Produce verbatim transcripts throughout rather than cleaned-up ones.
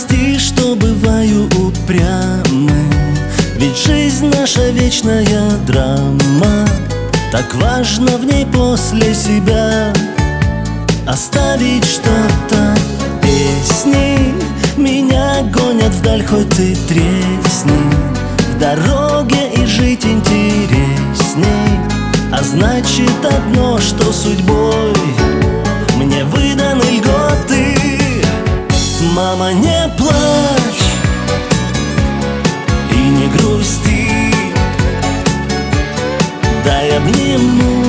прости, что бываю упрямым, ведь жизнь наша вечная драма. Так важно в ней после себя оставить что-то. Песни меня гонят вдаль, хоть ты тресни. В дороге и жить интересней, а значит одно, что судьбой мне выданы льготы. Мама, не плачь и не грусти, дай обниму.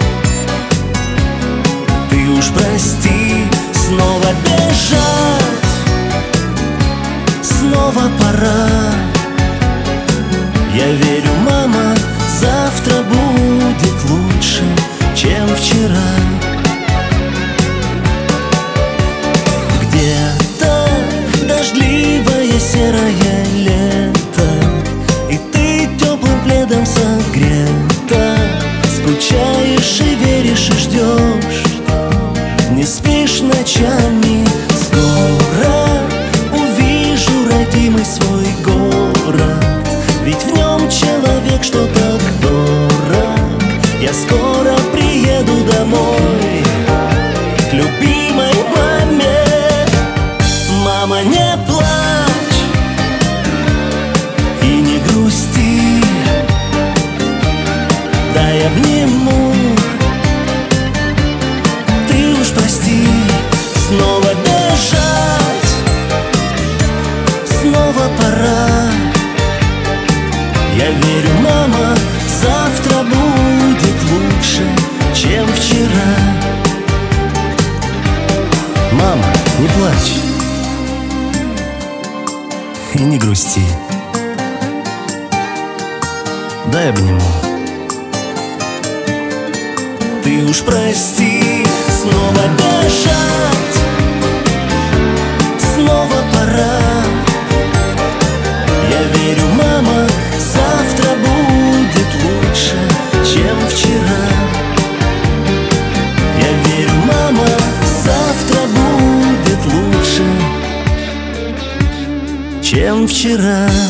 Ты уж прости, снова бежать, снова пора. Я верю, мама, завтра будет лучше, чем вчера. Где-то дождливое серое лето, и ты теплым пледом согрета. Скучаешь и веришь, и ждешь, не спишь ночами. Скоро увижу родимый свой город, ведь в нем человек, что так дорог. Я скоро приеду домой к любимой маме. Мама, не плачь и не грусти, дай обниму. Ты уж прости, снова бежать, снова пора. Я верю, мама, завтра будет лучше, чем вчера. Мама, не плачь и не грусти, дай обниму. Ты уж прости, снова бежать, снова пора. Я верю, мама, завтра будет лучше, чем вчера. Я верю, мама, завтра будет лучше, чем вчера.